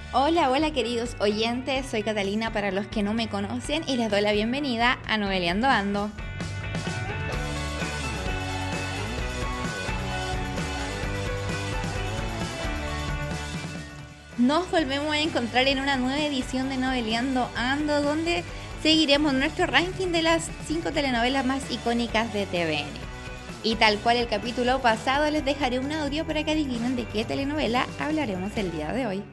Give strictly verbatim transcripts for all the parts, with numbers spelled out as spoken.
Hola, hola queridos oyentes, soy Catalina para los que no me conocen y les doy la bienvenida a Noveleando Ando. Nos volvemos a encontrar en una nueva edición de Noveleando Ando, donde seguiremos nuestro ranking de las cinco telenovelas más icónicas de T V N. Y tal cual el capítulo pasado, les dejaré un audio para que adivinen de qué telenovela hablaremos el día de hoy.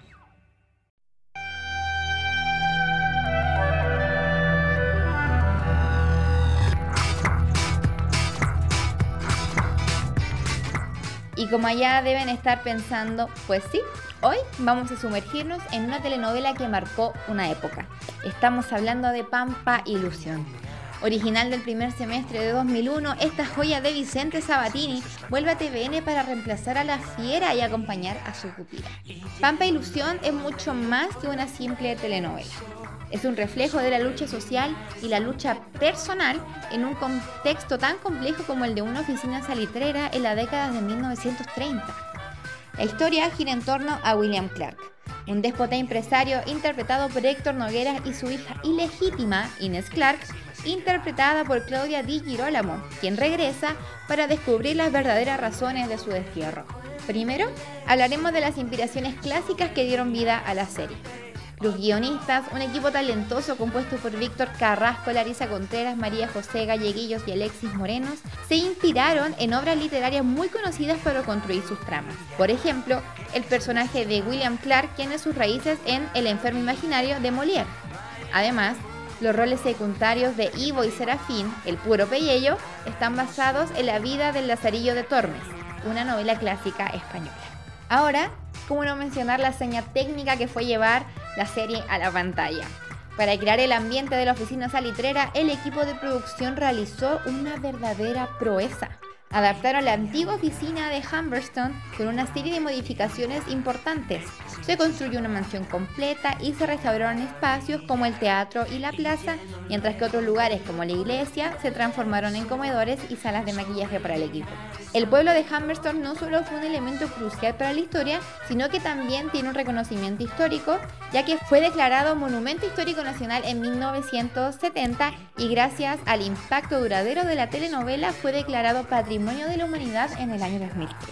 Y como ya deben estar pensando, pues sí, hoy vamos a sumergirnos en una telenovela que marcó una época. Estamos hablando de Pampa Ilusión. Original del primer semestre de dos mil uno, esta joya de Vicente Sabatini vuelve a T V N para reemplazar a La Fiera y acompañar a su pupila. Pampa Ilusión es mucho más que una simple telenovela. Es un reflejo de la lucha social y la lucha personal en un contexto tan complejo como el de una oficina salitrera en la década de mil novecientos treinta. La historia gira en torno a William Clark, un déspota empresario interpretado por Héctor Noguera y su hija ilegítima, Inés Clark, interpretada por Claudia Di Girolamo, quien regresa para descubrir las verdaderas razones de su destierro. Primero, hablaremos de las inspiraciones clásicas que dieron vida a la serie. Los guionistas, un equipo talentoso compuesto por Víctor Carrasco, Larisa Contreras, María José Galleguillos y Alexis Morenos, se inspiraron en obras literarias muy conocidas para construir sus tramas. Por ejemplo, el personaje de William Clark tiene sus raíces en El enfermo imaginario de Molière. Además, los roles secundarios de Ivo y Serafín, el puro peyello, están basados en la vida del Lazarillo de Tormes, una novela clásica española. Ahora, ¿cómo no mencionar la hazaña técnica que fue llevar la serie a la pantalla? Para crear el ambiente de la oficina salitrera, el equipo de producción realizó una verdadera proeza. Adaptaron la antigua oficina de Humberstone con una serie de modificaciones importantes. Se construyó una mansión completa y se restauraron espacios como el teatro y la plaza, mientras que otros lugares como la iglesia se transformaron en comedores y salas de maquillaje para el equipo. El pueblo de Humberstone no solo fue un elemento crucial para la historia, sino que también tiene un reconocimiento histórico, ya que fue declarado Monumento Histórico Nacional en mil novecientos setenta y gracias al impacto duradero de la telenovela fue declarado Patrimonio de la Humanidad en el año dos mil tres.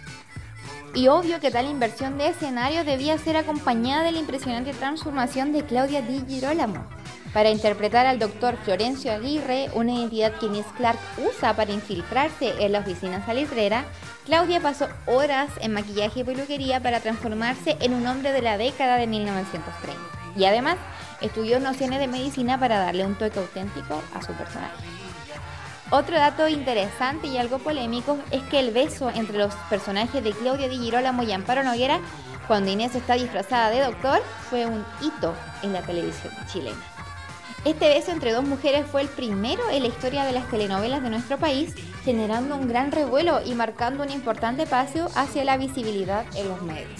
Y obvio que tal inversión de escenario debía ser acompañada de la impresionante transformación de Claudia Di Girolamo. Para interpretar al doctor Florencio Aguirre, una identidad que Inés Clark usa para infiltrarse en la oficina salitrera, Claudia pasó horas en maquillaje y peluquería para transformarse en un hombre de la década de mil novecientos treinta. Y además, estudió nociones de medicina para darle un toque auténtico a su personaje. Otro dato interesante y algo polémico es que el beso entre los personajes de Claudia Di Girolamo y Amparo Noguera, cuando Inés está disfrazada de doctor, fue un hito en la televisión chilena. Este beso entre dos mujeres fue el primero en la historia de las telenovelas de nuestro país, generando un gran revuelo y marcando un importante paso hacia la visibilidad en los medios.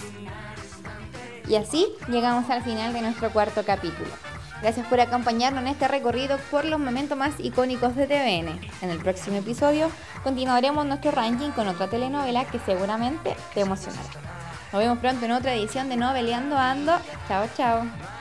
Y así llegamos al final de nuestro cuarto capítulo. Gracias por acompañarnos en este recorrido por los momentos más icónicos de T V N. En el próximo episodio continuaremos nuestro ranking con otra telenovela que seguramente te emocionará. Nos vemos pronto en otra edición de Noveleando Ando. Chao, chao.